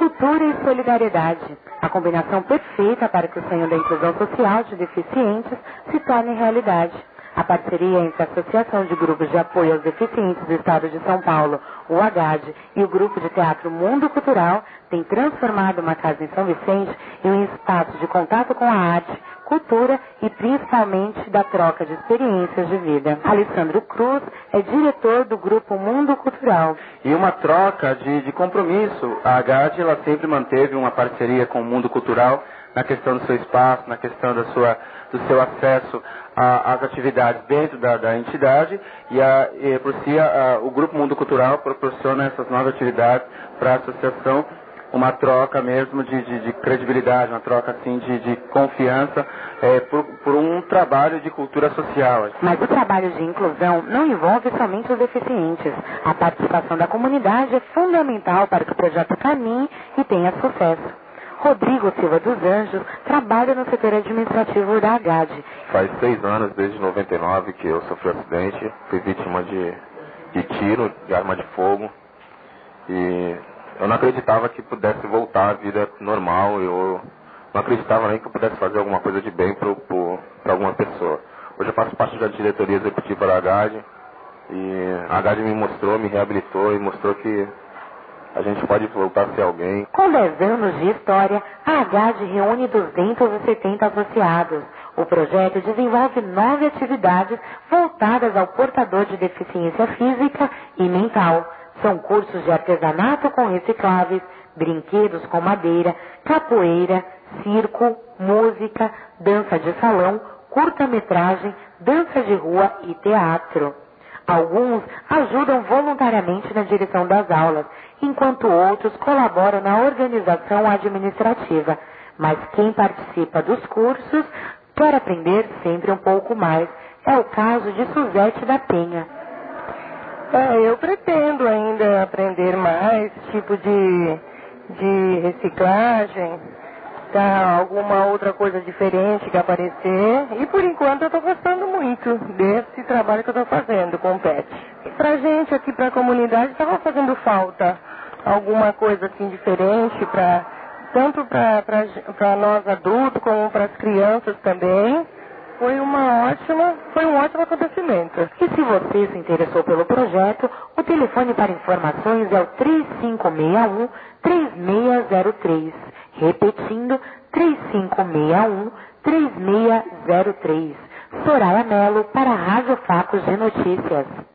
cultura e solidariedade. A combinação perfeita para que o sonho da inclusão social de deficientes se torne realidade. A parceria entre a Associação de Grupos de Apoio aos Deficientes do Estado de São Paulo, o AGAD, e o Grupo de Teatro Mundo Cultural tem transformado uma casa em São Vicente em um espaço de contato com a arte, cultura e principalmente da troca de experiências de vida. Alessandro Cruz é diretor do Grupo Mundo Cultural. E uma troca de compromisso. A AGAD ela sempre manteve uma parceria com o Mundo Cultural na questão do seu espaço, na questão do seu acesso às atividades dentro da entidade e por si o Grupo Mundo Cultural proporciona essas novas atividades para a associação, uma troca mesmo de credibilidade, uma troca assim de confiança por um trabalho de cultura social. Mas o trabalho de inclusão não envolve somente os deficientes. A participação da comunidade é fundamental para que o projeto caminhe e tenha sucesso. Rodrigo Silva dos Anjos trabalha no setor administrativo da AGAD. Faz 6 anos, desde 99, que eu sofri um acidente, fui vítima de tiro, de arma de fogo. E eu não acreditava que pudesse voltar à vida normal, eu não acreditava nem que eu pudesse fazer alguma coisa de bem para alguma pessoa. Hoje eu faço parte da diretoria executiva da AGAD e a AGAD me reabilitou e mostrou que a gente pode voltar a ser alguém. Com 10 anos de história, a AGAD reúne 270 associados. O projeto desenvolve 9 atividades voltadas ao portador de deficiência física e mental. São cursos de artesanato com recicláveis, brinquedos com madeira, capoeira, circo, música, dança de salão, curta-metragem, dança de rua e teatro. Alguns ajudam voluntariamente na direção das aulas, enquanto outros colaboram na organização administrativa. Mas quem participa dos cursos quer aprender sempre um pouco mais. É o caso de Suzete da Penha. Eu pretendo ainda aprender mais, tipo de reciclagem, alguma outra coisa diferente que aparecer. E por enquanto eu estou gostando muito desse trabalho que eu estou fazendo com o PET. Pra gente aqui, pra comunidade, estava fazendo falta alguma coisa assim diferente, tanto para nós adultos como para as crianças também. Foi um ótimo acontecimento. E se você se interessou pelo projeto, o telefone para informações é o 3561-3603. Repetindo, 3561-3603. Soraya Melo para a Rádio Facos de Notícias.